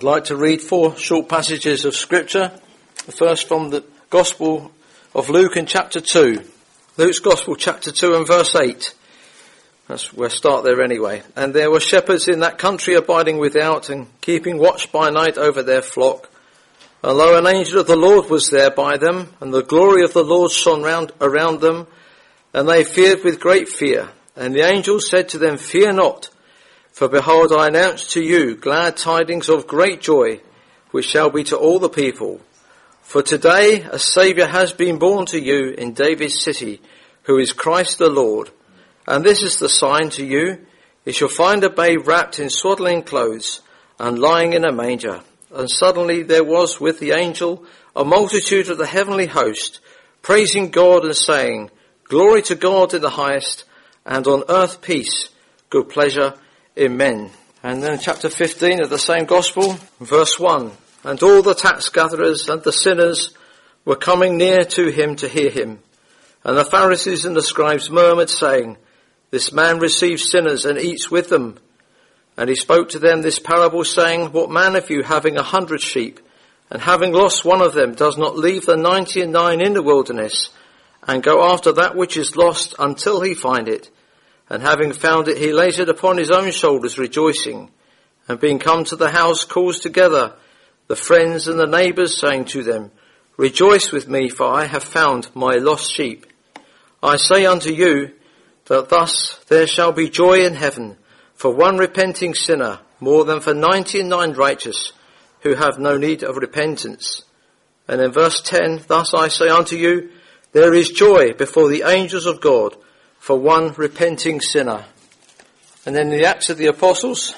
like to read 4 short passages of Scripture. The first from the Gospel of Luke in chapter 2. Luke's Gospel chapter 2 and verse 8. We'll start there anyway. And there were shepherds in that country abiding without and keeping watch by night over their flock. And lo, an angel of the Lord was there by them, and the glory of the Lord shone around them, and they feared with great fear. And the angel said to them, Fear not, for behold, I announce to you glad tidings of great joy, which shall be to all the people. For today a Saviour has been born to you in David's city, who is Christ the Lord. And this is the sign to you, you shall find a babe wrapped in swaddling clothes, and lying in a manger. And suddenly there was with the angel a multitude of the heavenly host, praising God and saying, Glory to God in the highest, and on earth peace, good pleasure in men. And then chapter 15 of the same Gospel, verse 1. And all the tax gatherers and the sinners were coming near to him to hear him. And the Pharisees and the scribes murmured, saying, This man receives sinners and eats with them. And he spoke to them this parable, saying, What man of you, having 100 sheep, and having lost one of them, does not leave the 99 in the wilderness, and go after that which is lost until he find it? And having found it, he lays it upon his own shoulders, rejoicing. And being come to the house, calls together the friends and the neighbours, saying to them, Rejoice with me, for I have found my lost sheep. I say unto you, that thus there shall be joy in heaven for one repenting sinner, more than for 99 righteous, who have no need of repentance. And in verse 10, Thus I say unto you, there is joy before the angels of God for one repenting sinner. And then the Acts of the Apostles,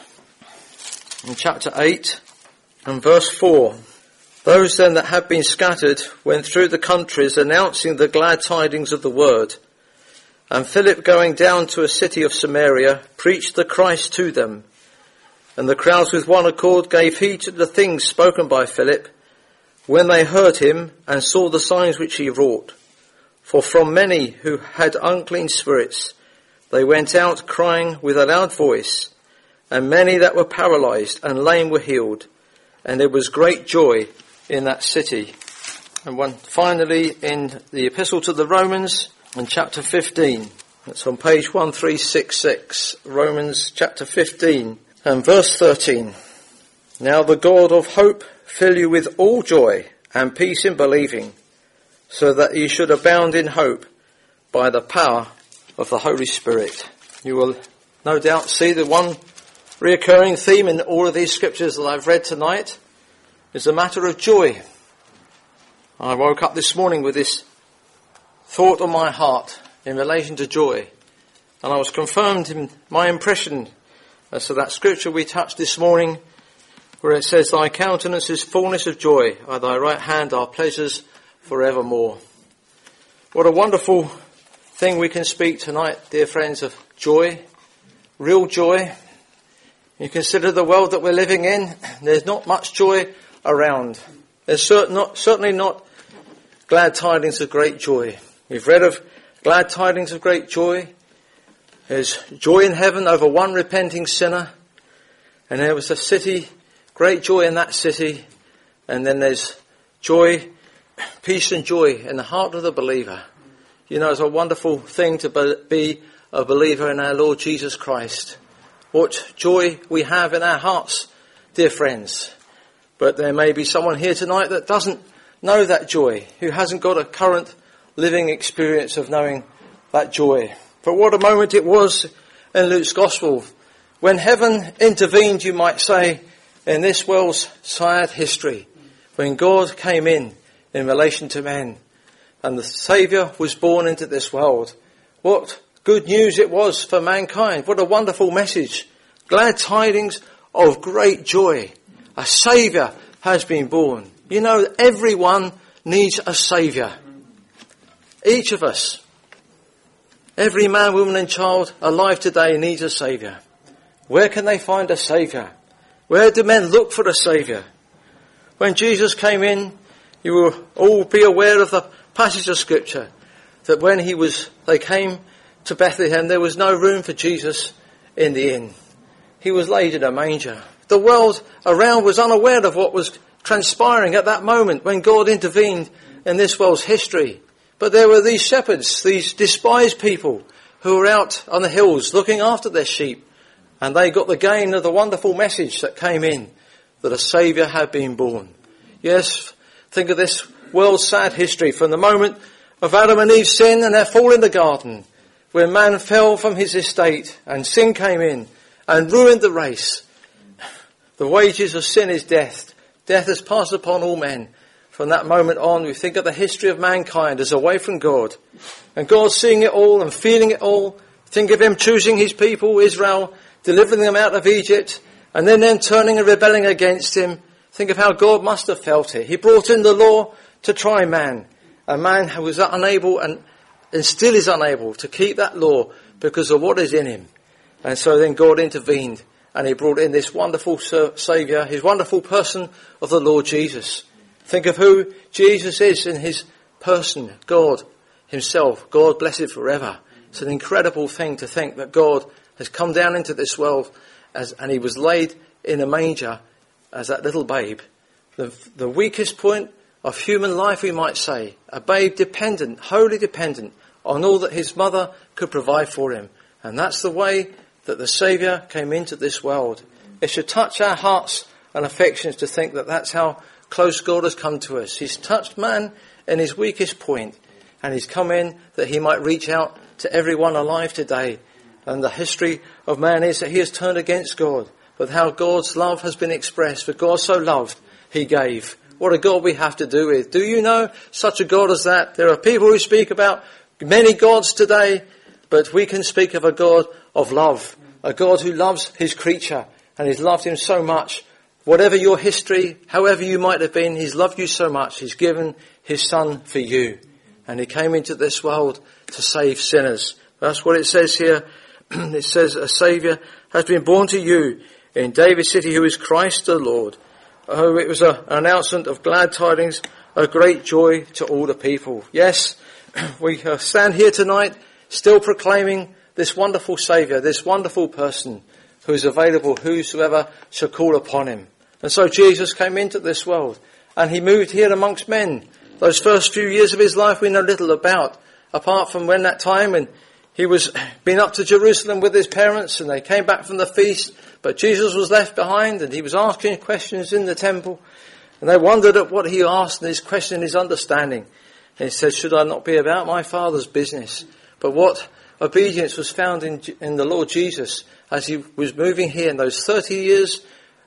in chapter 8 and verse 4. Those then that had been scattered went through the countries, announcing the glad tidings of the word. And Philip, going down to a city of Samaria, preached the Christ to them. And the crowds with one accord gave heed to the things spoken by Philip, when they heard him and saw the signs which he wrought. For from many who had unclean spirits, they went out crying with a loud voice, and many that were paralyzed and lame were healed. And there was great joy in that city. And finally, in the Epistle to the Romans, in chapter 15, that's on page 1366, Romans chapter 15 and verse 13. Now the God of hope fill you with all joy and peace in believing, so that you should abound in hope by the power of the Holy Spirit. You will no doubt see the one reoccurring theme in all of these scriptures that I've read tonight is a matter of joy. I woke up this morning with this thought on my heart in relation to joy, and I was confirmed in my impression as to that scripture we touched this morning, where it says, Thy countenance is fullness of joy, at thy right hand are pleasures forevermore. What a wonderful thing we can speak tonight, dear friends, of joy, real joy. You consider the world that we're living in, there's not much joy around. There's certainly not glad tidings of great joy. We've read of glad tidings of great joy. There's joy in heaven over one repenting sinner. And there was a city, great joy in that city. And then there's joy, peace and joy in the heart of the believer. You know, it's a wonderful thing to be a believer in our Lord Jesus Christ. What joy we have in our hearts, dear friends. But there may be someone here tonight that doesn't know that joy, who hasn't got a current living experience of knowing that joy. But what a moment it was in Luke's Gospel, when heaven intervened, you might say, in this world's sad history, when God came in relation to men, and the Saviour was born into this world. What good news it was for mankind. What a wonderful message. Glad tidings of great joy. A Saviour has been born. You know, everyone needs a Saviour. Each of us. Every man, woman and child alive today needs a Saviour. Where can they find a Saviour? Where do men look for a Saviour? When Jesus came in, you will all be aware of the passage of Scripture that when they came to Bethlehem, there was no room for Jesus in the inn. He was laid in a manger. The world around was unaware of what was transpiring at that moment when God intervened in this world's history. But there were these shepherds, these despised people who were out on the hills looking after their sheep. And they got the gain of the wonderful message that came in, that a Saviour had been born. Yes, think of this world's sad history from the moment of Adam and Eve's sin and their fall in the garden, when man fell from his estate and sin came in and ruined the race. The wages of sin is death. Death has passed upon all men. From that moment on, we think of the history of mankind as away from God. And God seeing it all and feeling it all. Think of him choosing his people, Israel, delivering them out of Egypt, and then them turning and rebelling against him. Think of how God must have felt it. He brought in the law to try man. A man who was unable and still is unable to keep that law because of what is in him. And so then God intervened and he brought in this wonderful Saviour, his wonderful person of the Lord Jesus. Think of who Jesus is in his person, God himself, God blessed forever. It's an incredible thing to think that God has come down into this world and he was laid in a manger as that little babe. The weakest point of human life, we might say. A babe dependent, wholly dependent on all that his mother could provide for him. And that's the way that the Saviour came into this world. It should touch our hearts and affections to think that that's how close God has come to us. He's touched man in his weakest point, and he's come in that he might reach out to everyone alive today. And the history of man is that he has turned against God, but how God's love has been expressed. For God so loved, he gave. What a God we have to do with. Do you know such a God as that? There are people who speak about many gods today, but we can speak of a God of love, a God who loves his creature, and he's loved him so much. Whatever your history, however you might have been, he's loved you so much. He's given his son for you. And he came into this world to save sinners. That's what it says here. It says a Saviour has been born to you in David's city, who is Christ the Lord. Oh, it was an announcement of glad tidings, a great joy to all the people. Yes, we stand here tonight still proclaiming this wonderful Saviour, this wonderful person who is available, whosoever shall call upon him. And so Jesus came into this world and he moved here amongst men. Those first few years of his life we know little about, apart from when that time when he was been up to Jerusalem with his parents and they came back from the feast, but Jesus was left behind and he was asking questions in the temple and they wondered at what he asked and his question, his understanding. And he said, should I not be about my Father's business? But what obedience was found in the Lord Jesus as he was moving here in those 30 years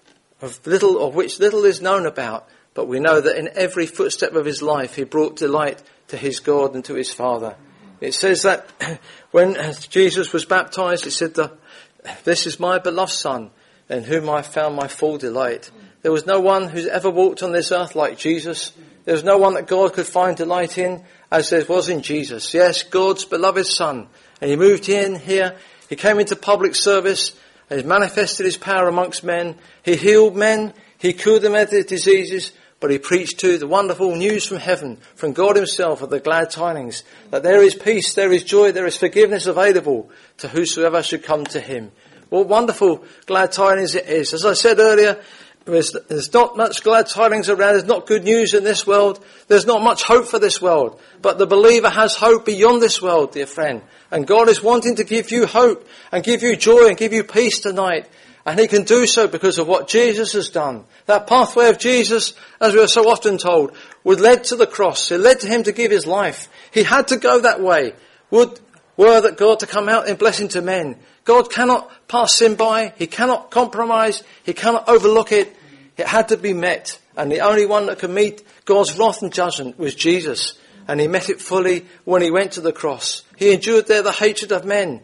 of which little is known about. But we know that in every footstep of his life, he brought delight to his God and to his Father. It says that when Jesus was baptized, it said, this is my beloved Son, in whom I found my full delight. There was no one who's ever walked on this earth like Jesus. There was no one that God could find delight in as there was in Jesus. Yes, God's beloved Son. And he moved in here. He came into public service. And he manifested his power amongst men. He healed men. He cured them of their diseases. But he preached too the wonderful news from heaven, from God himself, of the glad tidings, that there is peace, there is joy, there is forgiveness available to whosoever should come to him. What wonderful glad tidings it is. As I said earlier, there's not much glad tidings around. There's not good news in this world. There's not much hope for this world. But the believer has hope beyond this world, dear friend. And God is wanting to give you hope and give you joy and give you peace tonight. And he can do so because of what Jesus has done. That pathway of Jesus, as we are so often told, was led to the cross. It led to him to give his life. He had to go that way. Were that God to come out in blessing to men. God cannot pass sin by. He cannot compromise. He cannot overlook it. It had to be met. And the only one that could meet God's wrath and judgment was Jesus. And he met it fully when he went to the cross. He endured there the hatred of men.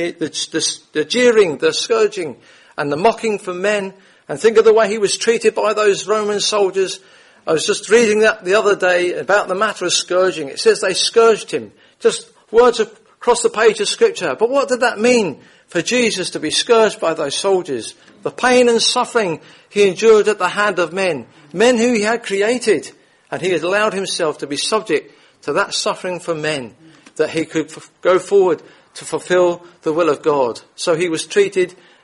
The jeering, the scourging, and the mocking from men. And think of the way he was treated by those Roman soldiers. I was just reading that the other day about the matter of scourging. It says they scourged him. Just words across the page of scripture. But what did that mean for Jesus to be scourged by those soldiers? The pain and suffering he endured at the hand of men. Men who he had created. And he had allowed himself to be subject to that suffering from men, that he could go forward to fulfill the will of God. So he was treated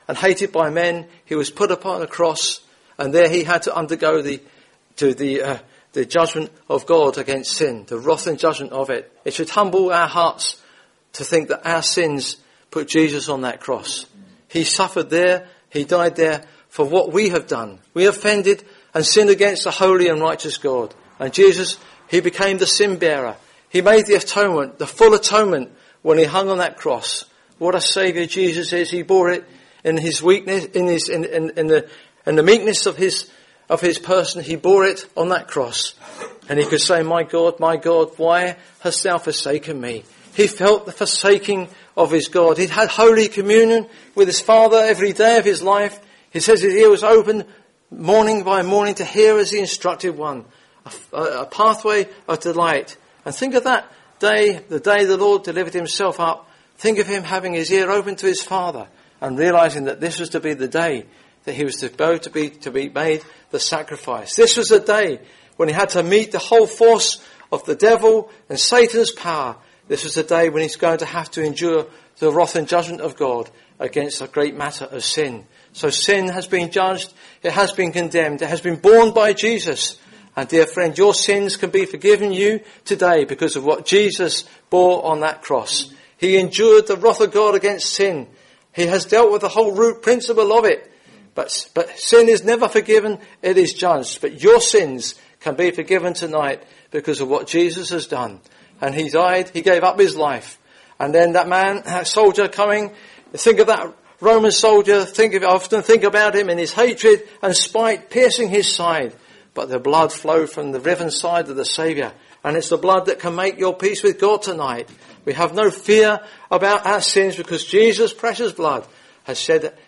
and hated by men. He was put upon a cross, and there he had to undergo the judgment of God against sin, the wrath and judgment of it. It should humble our hearts to think that our sins put Jesus on that cross. He suffered there, he died there for what we have done. We offended and sinned against the holy and righteous God. And Jesus, he became the sin bearer. He made the atonement, the full atonement, when he hung on that cross. What a Saviour Jesus is. He bore it in his weakness, in the meekness of his person. He bore it on that cross. And he could say, my God, why hast thou forsaken me? He felt the forsaking of his God. He had holy communion with his Father every day of his life. He says his ear was open morning by morning to hear as the instructed one. A pathway of delight. And think of that day, the day the Lord delivered himself up. Think of him having his ear open to his Father and realizing that this was to be the day that he was to go to be made the sacrifice. This was the day when he had to meet the whole force of the devil and Satan's power. This was the day when he's going to have to endure the wrath and judgment of God against the great matter of sin. So sin has been judged, it has been condemned, it has been borne by Jesus. And dear friend, your sins can be forgiven you today because of what Jesus bore on that cross. He endured the wrath of God against sin. He has dealt with the whole root principle of it. But sin is never forgiven, it is judged. But your sins can be forgiven tonight because of what Jesus has done. And he died, he gave up his life. And then that soldier coming, think of that Roman soldier, often think about him in his hatred and spite piercing his side. But the blood flowed from the riven side of the Saviour. And it's the blood that can make your peace with God tonight. We have no fear about our sins because Jesus' precious blood has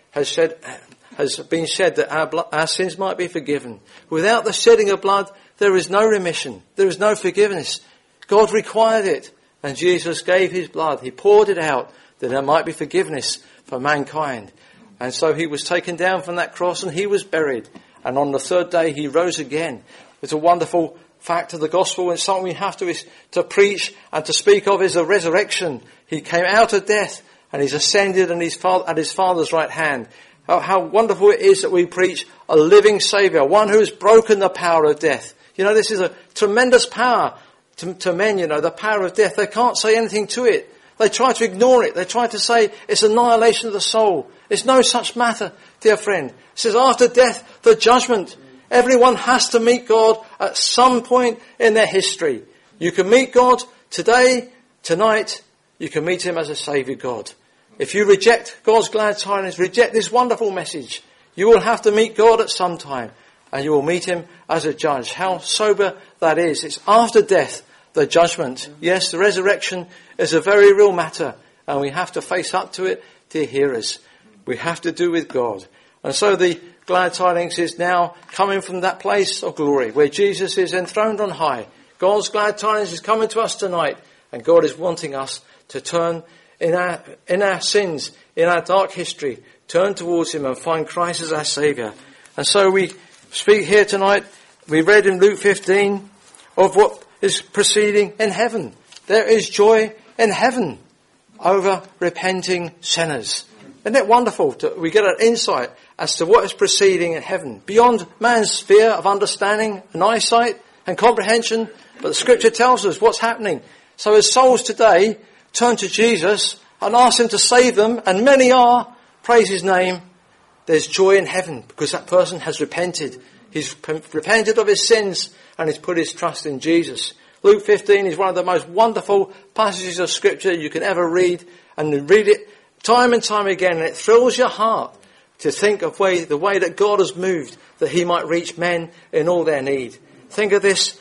been shed that our sins might be forgiven. Without the shedding of blood, there is no remission. There is no forgiveness. God required it. And Jesus gave his blood. He poured it out that there might be forgiveness for mankind. And so he was taken down from that cross and he was buried. And on the third day he rose again. It's a wonderful fact of the gospel, and something we have to preach and to speak of is the resurrection. He came out of death and he's ascended and he's at his Father's right hand. How wonderful it is that we preach a living Saviour, one who has broken the power of death. You know, this is a tremendous power to men, the power of death. They can't say anything to it. They try to ignore it. They try to say it's annihilation of the soul. It's no such matter, dear friend. It says after death, the judgment. Everyone has to meet God at some point in their history. You can meet God today, tonight. You can meet him as a Saviour God. If you reject God's glad tidings, reject this wonderful message, you will have to meet God at some time. And you will meet him as a judge. How sober that is. It's after death, the judgment. Yes, the resurrection is a very real matter. And we have to face up to it, dear hearers. We have to do with God. And so the glad tidings is now coming from that place of glory where Jesus is enthroned on high. God's glad tidings is coming to us tonight. And God is wanting us to turn in our sins, in our dark history, turn towards him and find Christ as our Saviour. And so we speak here tonight, we read in Luke 15 of what is proceeding in heaven. There is joy in heaven over repenting sinners. Isn't it wonderful? We get an insight as to what is proceeding in heaven, beyond man's sphere of understanding and eyesight and comprehension. But the scripture tells us what's happening. So as souls today turn to Jesus and ask him to save them, and many are, praise his name, there's joy in heaven because that person has repented. He's repented of his sins and he's put his trust in Jesus. Luke 15 is one of the most wonderful passages of scripture you can ever read, and you read it time and time again, and it thrills your heart to think of the way that God has moved that he might reach men in all their need. Think of this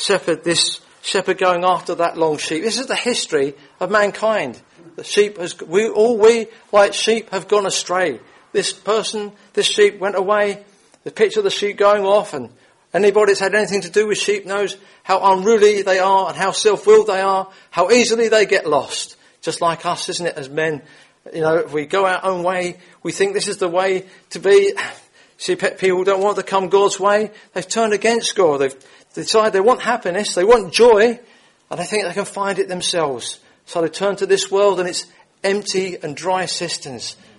shepherd going after that long sheep. This is the history of mankind. We like sheep have gone astray. This sheep went away. The picture of the sheep going off, and anybody that's had anything to do with sheep knows how unruly they are and how self-willed they are, how easily they get lost. Just like us, isn't it, as men? If we go our own way, we think this is the way to be. See, people don't want to come God's way. They've turned against God. They've decided they want happiness, they want joy, and they think they can find it themselves. So they turn to this world and its empty and dry cisterns.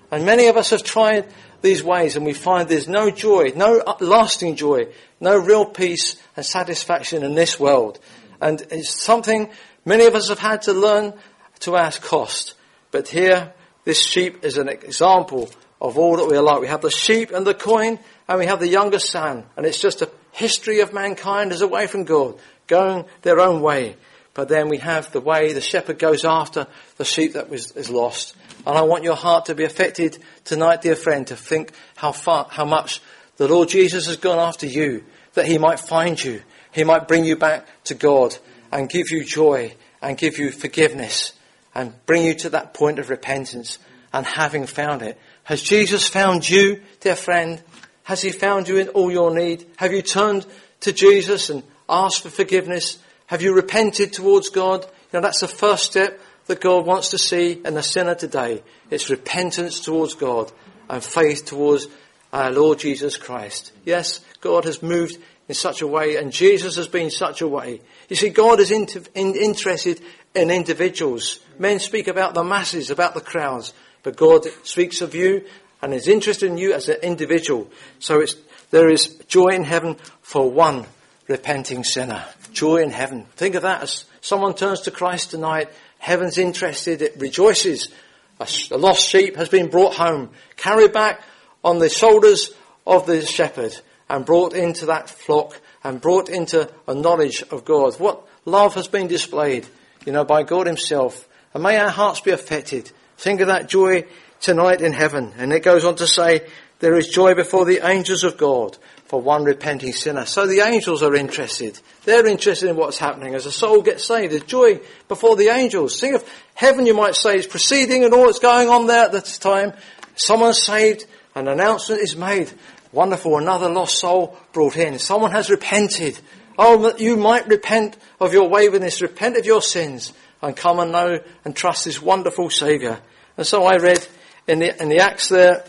And many of us have tried these ways and we find there's no joy, no lasting joy, no real peace and satisfaction in this world. And it's something many of us have had to learn to our cost. But here, this sheep is an example of all that we are like. We have the sheep and the coin, and we have the younger son. And it's just a history of mankind as away from God, going their own way. But then we have the way the shepherd goes after the sheep that is lost. And I want your heart to be affected tonight, dear friend, to think how much the Lord Jesus has gone after you, that he might find you, he might bring you back to God and give you joy and give you forgiveness and bring you to that point of repentance. And having found it, has Jesus found you, dear friend? Has he found you in all your need? Have you turned to Jesus and asked for forgiveness? Have you repented towards God? That's the first step that God wants to see in the sinner today. It's repentance towards God and faith towards our Lord Jesus Christ. Yes, God has moved in such a way, and Jesus has been such a way. You see, God is interested in individuals. Men speak about the masses, about the crowds, but God speaks of you and is interested in you as an individual. So there is joy in heaven for one repenting sinner. Joy in heaven. Think of that as someone turns to Christ tonight. Heaven's interested. It rejoices. A lost sheep has been brought home, carried back on the shoulders of the shepherd and brought into that flock and brought into a knowledge of God. What love has been displayed, by God himself. And may our hearts be affected. Think of that joy tonight in heaven. And it goes on to say, there is joy before the angels of God for one repenting sinner. So the angels are interested. They're interested in what's happening as a soul gets saved. There's joy before the angels. Think of heaven, you might say, is proceeding and all that's going on there at this time. Someone's saved, an announcement is made. Wonderful, another lost soul brought in. Someone has repented. Oh, that you might repent of your waywardness, repent of your sins, and come and know and trust this wonderful Saviour. And so I read in the Acts there,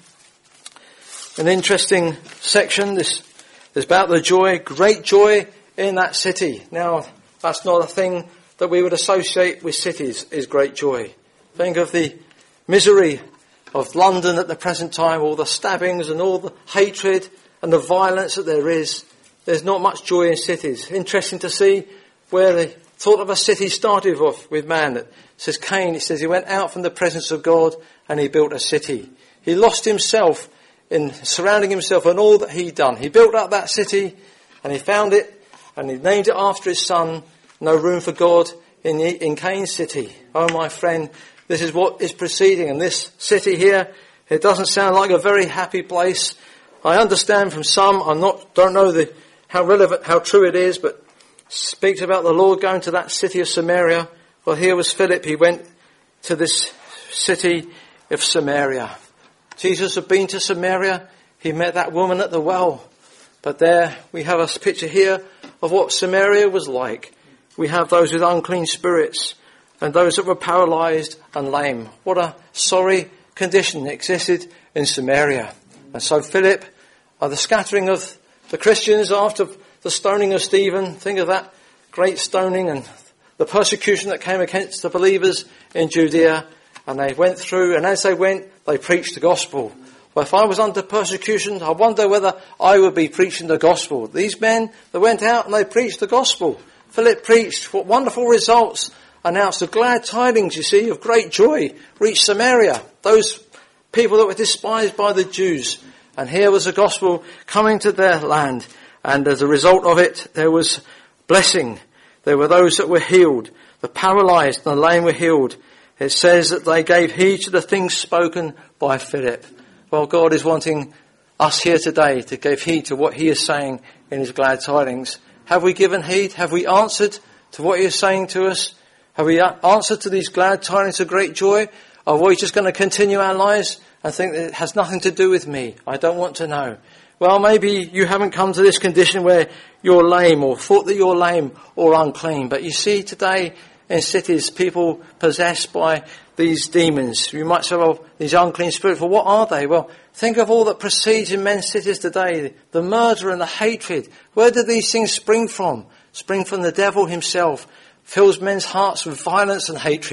an interesting section. This is about the joy, great joy in that city. Now, that's not a thing that we would associate with cities, is great joy. Think of the misery of London at the present time, all the stabbings and all the hatred and the violence that there is. There's not much joy in cities. Interesting to see where the thought of a city started off with man. It says Cain, it says he went out from the presence of God and he built a city. He lost himself in surrounding himself and all that he'd done. He built up that city and he found it and he named it after his son. No room for God in Cain's city. Oh, my friend, this is what is proceeding. And this city here, it doesn't sound like a very happy place. I understand from some, don't know how relevant, how true it is, but speaks about the Lord going to that city of Samaria. Well, here was Philip. He went to this city of Samaria. Jesus had been to Samaria. He met that woman at the well. But there we have a picture here of what Samaria was like. We have those with unclean spirits and those that were paralyzed and lame. What a sorry condition existed in Samaria. And so Philip, the scattering of the Christians after the stoning of Stephen, think of that great stoning and the persecution that came against the believers in Judea. And they went through, and as they went, they preached the gospel. Well, if I was under persecution, I wonder whether I would be preaching the gospel. These men, they went out and they preached the gospel. Philip preached. What wonderful results. Announced the glad tidings, you see, of great joy. Reached Samaria. Those people that were despised by the Jews. And here was the gospel coming to their land. And as a result of it, there was blessing. There were those that were healed. The paralyzed and the lame were healed. It says that they gave heed to the things spoken by Philip. Well, God is wanting us here today to give heed to what he is saying in his glad tidings. Have we given heed? Have we answered to what he is saying to us? Have we answered to these glad tidings of great joy? Or are we just going to continue our lives and think that it has nothing to do with me? I don't want to know. Well, maybe you haven't come to this condition where you're lame or thought that you're lame or unclean. But you see today in cities, people possessed by these demons. You might say, well, these unclean spirits, well, what are they? Well, think of all that proceeds in men's cities today. The murder and the hatred. Where do these things spring from? Spring from the devil himself. Fills men's hearts with violence and hatred.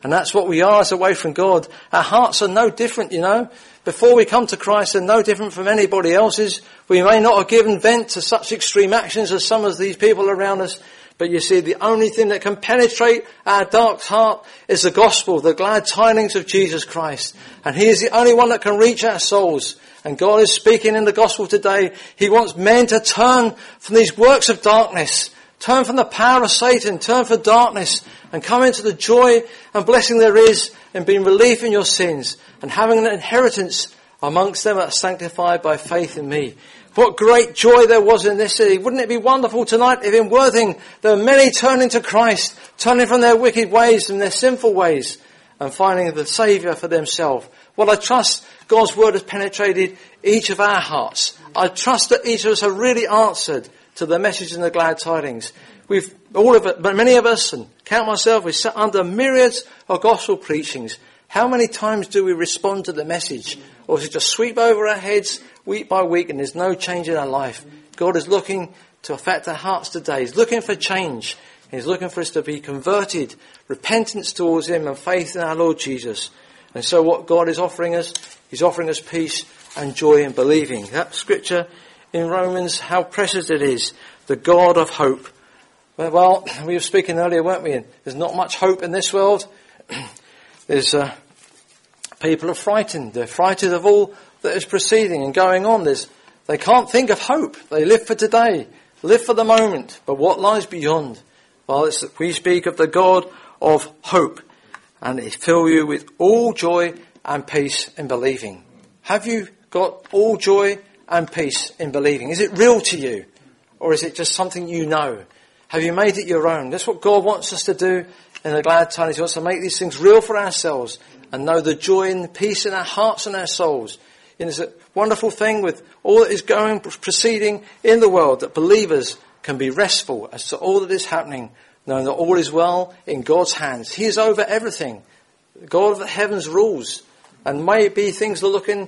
And that's what we are as away from God. Our hearts are no different, Before we come to Christ, they're no different from anybody else's. We may not have given vent to such extreme actions as some of these people around us. But you see, the only thing that can penetrate our dark heart is the gospel, the glad tidings of Jesus Christ. And he is the only one that can reach our souls. And God is speaking in the gospel today. He wants men to turn from these works of darkness, turn from the power of Satan, turn from darkness, and come into the joy and blessing there is in being relief in your sins and having an inheritance amongst them that are sanctified by faith in me. What great joy there was in this city. Wouldn't it be wonderful tonight if in Worthing there were many turning to Christ, turning from their wicked ways and their sinful ways and finding the Saviour for themselves. Well, I trust God's word has penetrated each of our hearts. I trust that each of us have really answered to the message and the glad tidings. We've, all of it, but many of us, and count myself, we sat under myriads of gospel preachings. How many times do we respond to the message? Or does it just sweep over our heads week by week and there's no change in our life? God is looking to affect our hearts today. He's looking for change. He's looking for us to be converted, repentance towards him and faith in our Lord Jesus. And so what God is offering us, he's offering us peace and joy in believing. That scripture in Romans, how precious it is, the God of hope. Well, we were speaking earlier, weren't we? There's not much hope in this world. There's people are frightened. They're frightened of all that is proceeding and going on. They can't think of hope. They live for today, live for the moment. But what lies beyond? Well, we speak of the God of hope, and it fill you with all joy and peace in believing. Have you got all joy and peace in believing? Is it real to you, or is it just something you know? Have you made it your own? That's what God wants us to do in the glad tidings. He wants to make these things real for ourselves and know the joy and the peace in our hearts and our souls. And it's a wonderful thing with all that is proceeding in the world, that believers can be restful as to all that is happening, knowing that all is well in God's hands. He is over everything. The God of the heavens rules. And may it be things are looking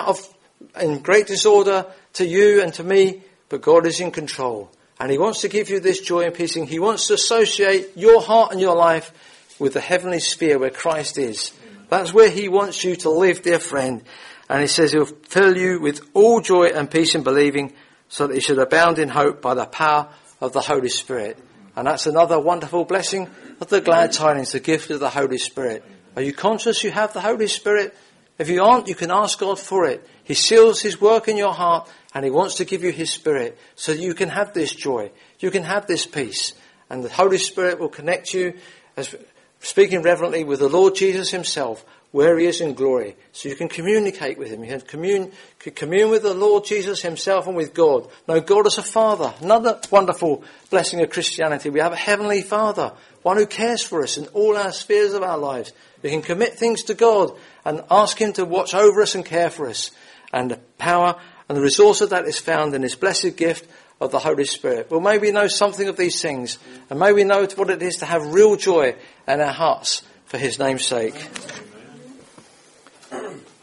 in great disorder to you and to me, but God is in control. And he wants to give you this joy and peace. He wants to associate your heart and your life with the heavenly sphere where Christ is. That's where he wants you to live, dear friend. And he says he'll fill you with all joy and peace in believing, so that you should abound in hope by the power of the Holy Spirit. And that's another wonderful blessing of the glad tidings, the gift of the Holy Spirit. Are you conscious you have the Holy Spirit? If you aren't, you can ask God for it. He seals his work in your heart, and he wants to give you his Spirit so that you can have this joy. You can have this peace. And the Holy Spirit will connect you, as speaking reverently, with the Lord Jesus himself, where he is in glory. So you can communicate with him. You can commune with the Lord Jesus himself and with God. Know God as a Father. Another wonderful blessing of Christianity. We have a heavenly Father, one who cares for us in all our spheres of our lives. We can commit things to God and ask him to watch over us and care for us. And the power and the resource of that is found in his blessed gift of the Holy Spirit. Well, may we know something of these things, and may we know what it is to have real joy in our hearts for his name's sake.